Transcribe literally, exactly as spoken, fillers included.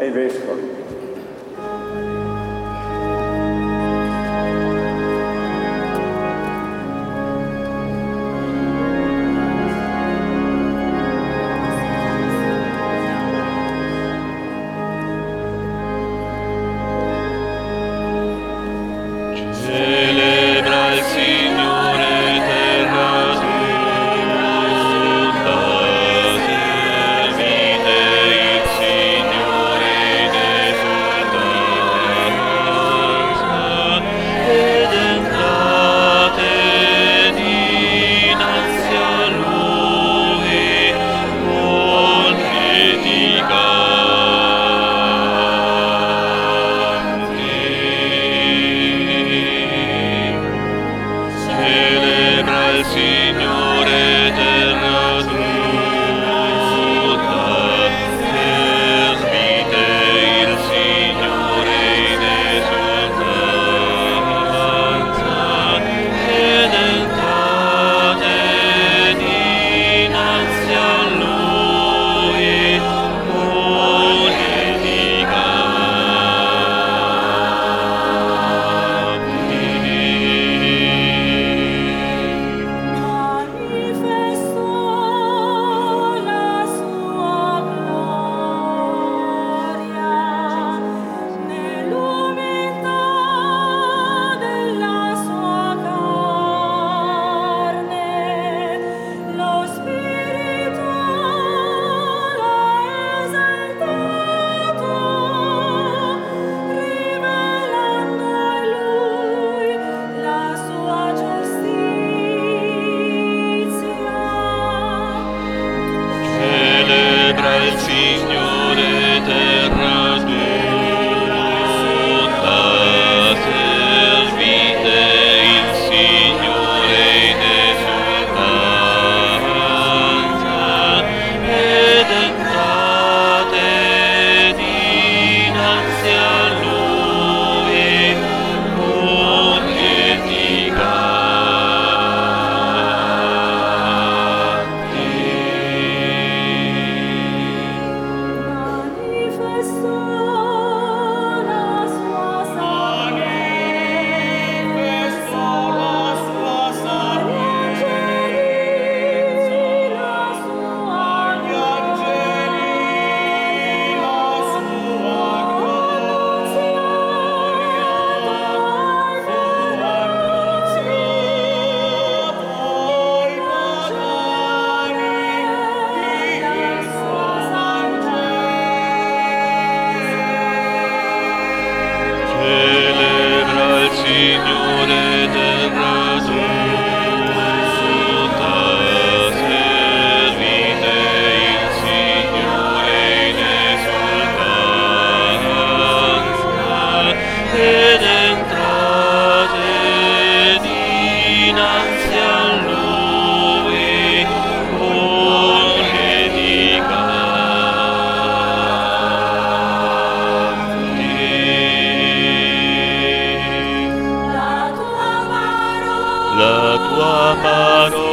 e i vescovi. Celebra il Signore terra tutta, servite il Signore in esultanza, ed entrate dinanzi a Lui con piedi Celebra il Signore terra tutta, servite il Signore in esultanza, ed entrate dinanzi a Lui con piedi Manifestò la sua gloria nell'umiltà della sua carne, lo Spirito l'ha esaltato, rivelando a lui la sua giustizia. Celebra il Signore terra tutta, servite il Signore in esultanza, ed entrate dinanzi a Lui con piedi Manifestò la sua salvezza, agli angeli la sua Celebra il Signore terra tutta, servite il Signore in esultanza, ed entrate dinanzi a Lui con piedi La tua parola La tua parola